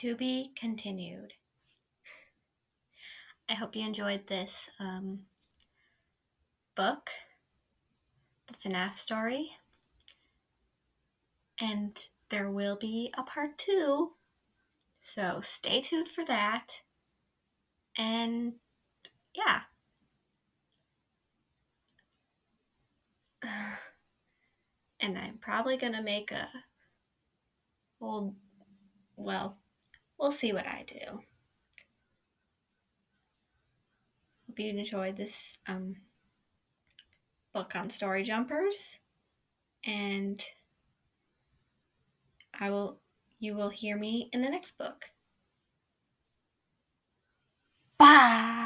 To be continued. I hope you enjoyed this book, the FNAF story. And there will be a part 2, so stay tuned for that. And yeah. And I'm probably gonna make we'll see what I do. Hope you enjoyed this book on Story Jumpers, and you will hear me in the next book. Bye!